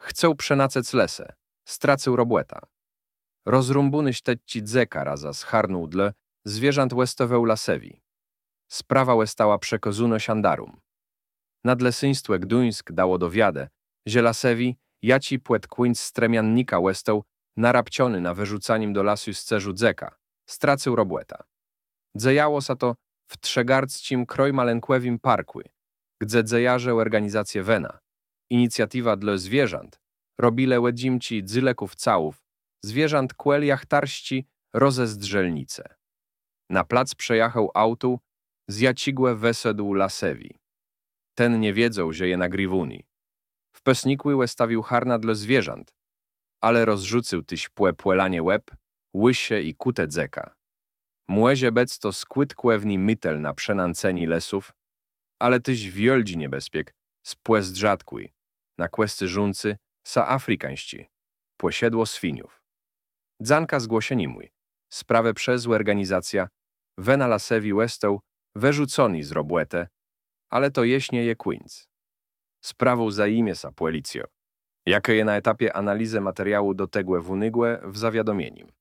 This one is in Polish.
Chcę przenacec lesę. Stracę robłeta. Rozrumbuny śtedci dzeka raza scharnął dla zwierząt westoweł lasewi. Sprawa łestała przekozuno siandarum. Nadlesyństwo Gduńsk dało dowiadę, że lasewi jaci płet kłyńc stremiannika łestał narabciony na wyrzucaniem do lasu z cerzu dzeka. Stracył robłeta. Dzejało sa to w trzegardzcim krojmalenkłewim parkły, gdzie dzejarze organizację Wena, inicjatywa dla zwierząt, robile łedzimci dzyleków całów, zwierząt kłel jachtarści rozezdrzelnice. Na plac przejechał autu zjacigłe wesedł lasewi. Ten nie wiedzą, że je nagriwuni. W pesnikły łestawił harna dla zwierząt, ale rozrzucił tyś płelanie łeb, łysie i kute dzeka. Młezie bec to skłyt kłewni mytel na przenanceni lesów, ale tyś wioldzi niebezpiek spłez rzadkły, na kwesty żuncy sa afrykańści, posiedło swiniów. Dzanka zgłosienimły, sprawę przez organizacja Wena lasewi łestał wyrzuconi z robłete, ale to jeśnie je kłyńc. Sprawą zajmie sa policjo, jakie je na etapie analizy materiału dotegłe wunygłe w zawiadomieniu.